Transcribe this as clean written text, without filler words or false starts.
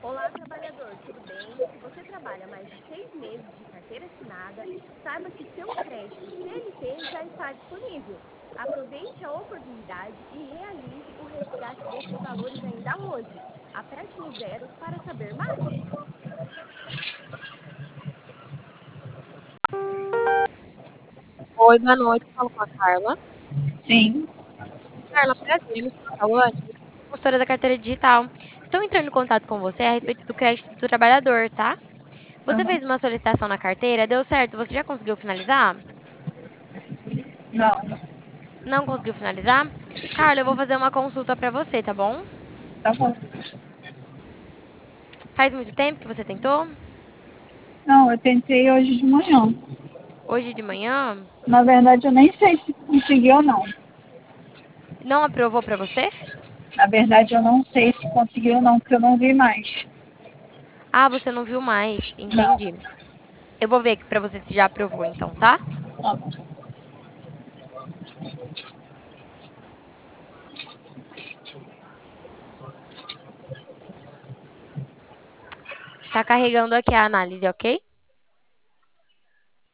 Olá, trabalhador, tudo bem? Se você trabalha mais de 6 meses de carteira assinada, saiba que seu crédito CLT já está disponível. Aproveite a oportunidade e realize o resgate desses valores ainda hoje. Aperte no zero para saber mais. Oi, boa noite. Falo com a Carla. Sim, Carla, prazer, me chamo Cauane, consultora da carteira digital. Estou entrando em contato com você a respeito do crédito do trabalhador, tá? Você aham. fez uma solicitação na carteira, deu certo? Você já conseguiu finalizar? Não, Não conseguiu finalizar? Carla, eu vou fazer uma consulta para você, tá bom? tá bom. Faz muito tempo que você tentou? Não, eu tentei hoje de manhã. Hoje de manhã? Na verdade, eu nem sei se conseguiu ou não. Não aprovou para você? Na verdade, eu não sei se conseguiu ou não, porque eu não vi mais. Ah, você não viu mais. Não. Entendi. Eu vou ver aqui para você se já aprovou, então, tá? Ó, Tá carregando aqui a análise, ok?